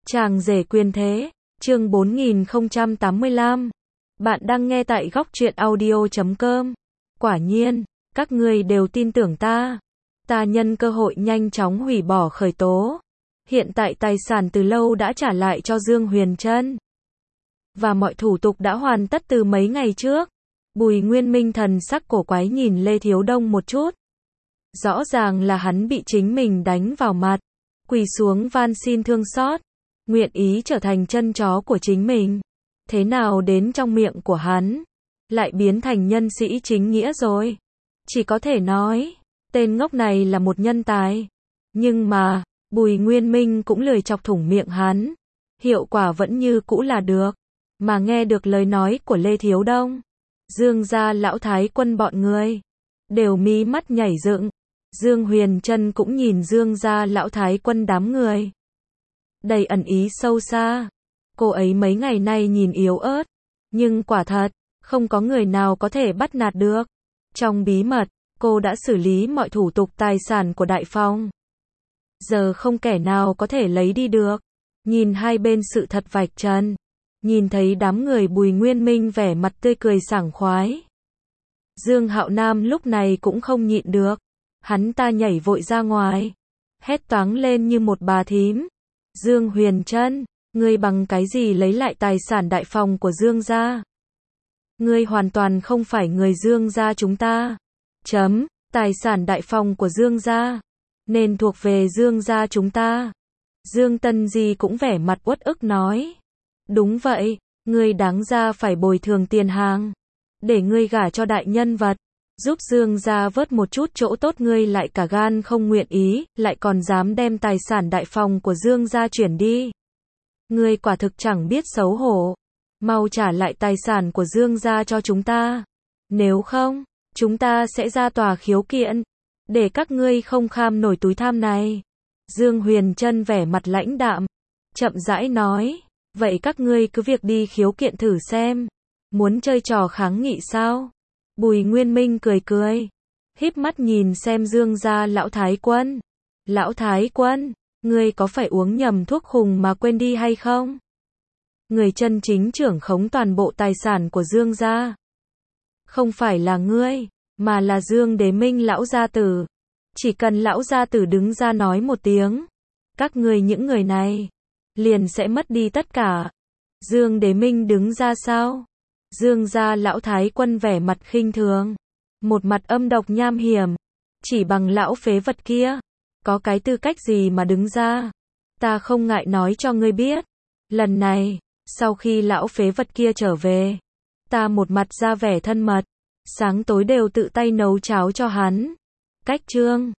Chàng rể quyền thế, chương 4085. Bạn đang nghe tại góc truyện audio.com. Quả nhiên, các ngươi đều tin tưởng ta. Ta nhân cơ hội nhanh chóng hủy bỏ khởi tố. Hiện tại tài sản từ lâu đã trả lại cho Dương Huyền Trân. Và mọi thủ tục đã hoàn tất từ mấy ngày trước. Bùi Nguyên Minh thần sắc cổ quái nhìn Lê Thiếu Đông một chút. Rõ ràng là hắn bị chính mình đánh vào mặt. Quỳ xuống van xin thương xót. Nguyện ý trở thành chân chó của chính mình. Thế nào đến trong miệng của hắn lại biến thành nhân sĩ chính nghĩa rồi. Chỉ có thể nói, tên ngốc này là một nhân tài. Nhưng mà, Bùi Nguyên Minh cũng lười chọc thủng miệng hắn. Hiệu quả vẫn như cũ là được. Mà nghe được lời nói của Lê Thiếu Đông, Dương gia lão thái quân bọn người đều mí mắt nhảy dựng. Dương Huyền Trân cũng nhìn Dương gia lão thái quân đám người, đầy ẩn ý sâu xa. Cô ấy mấy ngày nay nhìn yếu ớt, nhưng quả thật, không có người nào có thể bắt nạt được. Trong bí mật, cô đã xử lý mọi thủ tục tài sản của Đại Phong. Giờ không kẻ nào có thể lấy đi được. Nhìn hai bên sự thật vạch trần, nhìn thấy đám người Bùi Nguyên Minh vẻ mặt tươi cười sảng khoái. Dương Hạo Nam lúc này cũng không nhịn được. Hắn ta nhảy vội ra ngoài, hét toáng lên như một bà thím. Dương Huyền Trân, ngươi bằng cái gì lấy lại tài sản Đại Phong của Dương gia? Ngươi hoàn toàn không phải người Dương gia chúng ta. Tài sản Đại Phong của Dương gia nên thuộc về Dương gia chúng ta. Dương Tân Di cũng vẻ mặt uất ức nói. Đúng vậy, ngươi đáng ra phải bồi thường tiền hàng, để ngươi gả cho đại nhân vật, giúp Dương gia vớt một chút chỗ tốt, ngươi lại cả gan không nguyện ý, lại còn dám đem tài sản Đại Phong của Dương gia chuyển đi. Ngươi quả thực chẳng biết xấu hổ. Mau trả lại tài sản của Dương gia cho chúng ta. Nếu không, chúng ta sẽ ra tòa khiếu kiện, để các ngươi không kham nổi túi tham này. Dương Huyền Trân vẻ mặt lãnh đạm, chậm rãi nói, vậy các ngươi cứ việc đi khiếu kiện thử xem. Muốn chơi trò kháng nghị sao? Bùi Nguyên Minh cười cười, híp mắt nhìn xem Dương gia lão thái quân. Lão thái quân, ngươi có phải uống nhầm thuốc khùng mà quên đi hay không? Người chân chính trưởng khống toàn bộ tài sản của Dương gia không phải là ngươi, mà là Dương Đế Minh lão gia tử. Chỉ cần lão gia tử đứng ra nói một tiếng, các ngươi những người này liền sẽ mất đi tất cả. Dương Đế Minh đứng ra sao? Dương gia lão thái quân vẻ mặt khinh thường, một mặt âm độc nham hiểm. Chỉ bằng lão phế vật kia, có cái tư cách gì mà đứng ra? Ta không ngại nói cho ngươi biết. Lần này, sau khi lão phế vật kia trở về, ta một mặt ra vẻ thân mật, sáng tối đều tự tay nấu cháo cho hắn. Cách chương